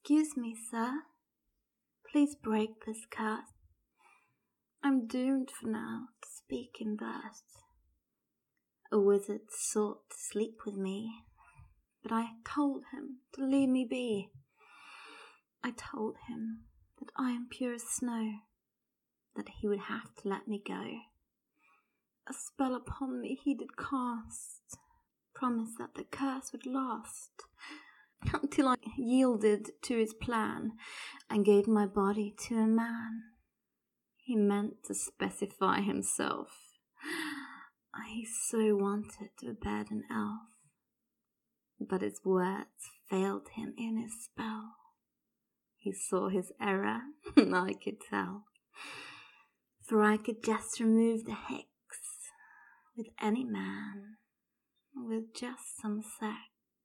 Excuse me, sir. Please break this curse. I'm doomed for now to speak in verse. A wizard sought to sleep with me, but I told him to leave me be. I told him that I am pure as snow, that he would have to let me go. A spell upon me he did cast, promised that the curse would last, until I yielded to his plan and gave my body to a man. He meant to specify himself. He so wanted to bed an elf, but his words failed him in his spell. He saw his error, I could tell, for I could just remove the hex with any man, with just some sex.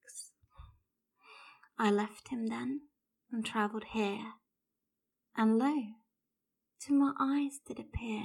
I left him then and travelled here, and lo, to my eyes did appear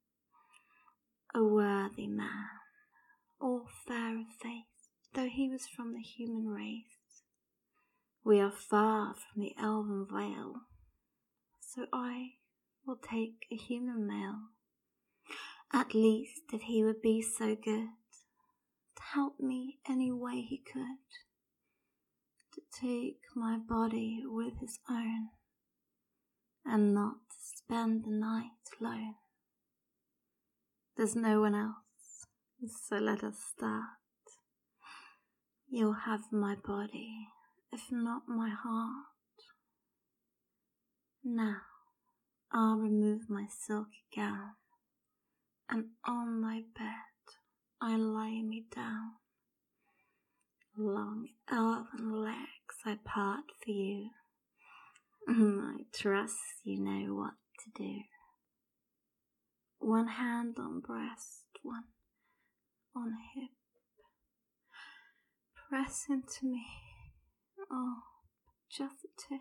a worthy man, all fair of face, though he was from the human race. We are far from the elven vale, so I will take a human male. At least if he would be so good to help me any way he could, to take my body with his own, and not to spend the night alone. There's no one else, so let us start. You'll have my body, if not my heart. Now I'll remove my silky gown, and on my bed I lay me down. Long elven legs I part for you. I trust you know what to do. One hand on breast, one on hip. Press into me, oh, just a tip.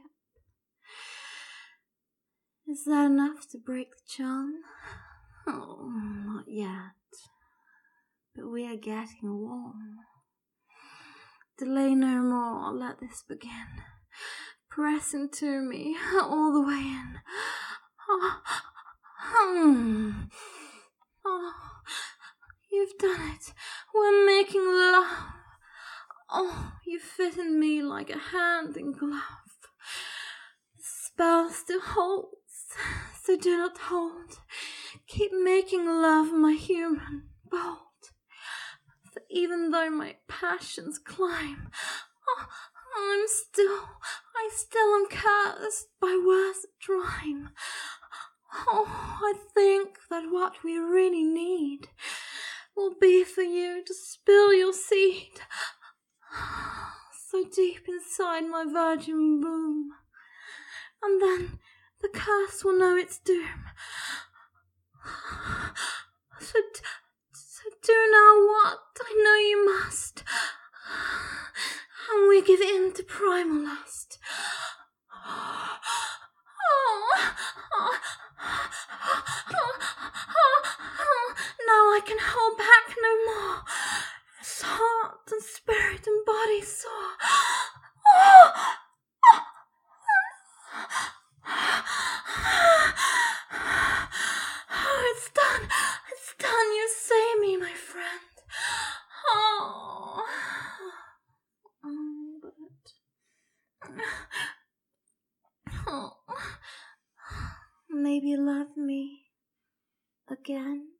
Is that enough to break the charm? Oh, not yet, but we are getting warm. Delay no more, let this begin. Press into me, all the way in. Oh, you've done it. We're making love. Oh, you fit in me like a hand in glove. The spell still holds, so do not hold. Keep making love, my human, bold. For even though my passions climb, I still am cursed by words that rhyme. Oh, I think that what we really need will be for you to spill your seed so deep inside my virgin womb, and then the curse will know its doom. So do now what I know you must, and we give in to primal lust. Now I can hold back no more, as heart and spirit and body soar. It's done, you save me, my friend. Maybe love me again.